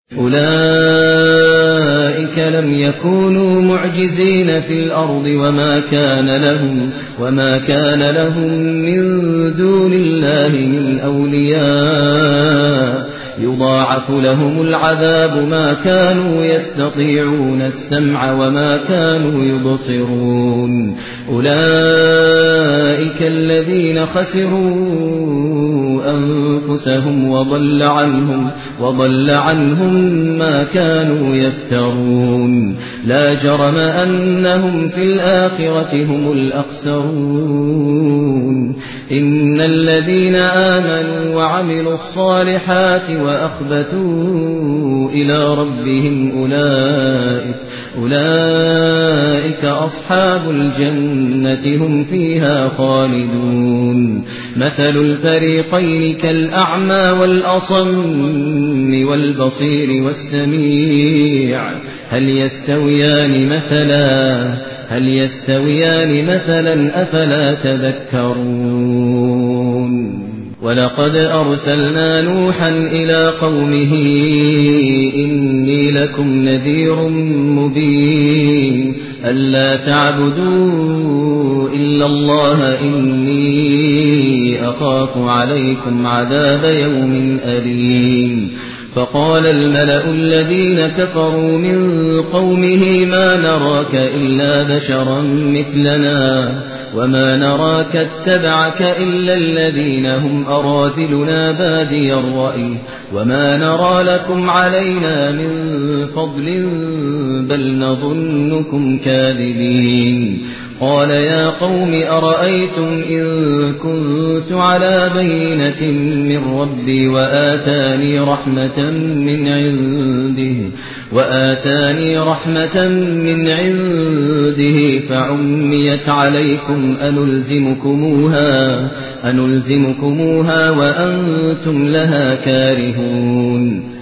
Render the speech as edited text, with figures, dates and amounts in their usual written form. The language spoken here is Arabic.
أولئك لم يكونوا معجزين في الأرض وما كان لهم من دون الله من أولياء يضاعف لهم العذاب ما كانوا يستطيعون السمع وما كانوا يبصرون أولئك الذين خسروا أنفسهم وضل عنهم ما كانوا يفترون لا جرم أنهم في الآخرة هم الأخسرون إن الذين آمنوا وعملوا الصالحات وأخبتوا إلى ربهم أولئك أصحاب الجنة هم فيها خالدون مثل الفريقين كالأعمى والأصم والبصير والسميع هل يستويان مثلا أفلا تذكرون ولقد أرسلنا نوحا إلى قومه إني لكم نذير مبين ألا تعبدوا إلا الله إني أخاف عليكم عذاب يوم أليم فقال الملأ الذين كفروا من قومه ما نراك إلا بشرا مثلنا وما نراك اتبعك إلا الذين هم أراذلنا بادي الرأي وما نرى لكم علينا من فضل بل نظنكم كاذبين قال يا قوم أرأيتم إن كنت على بينة من ربي وآتاني رحمة من عنده فعميت عليكم أنلزمكموها وأنتم لها كارهون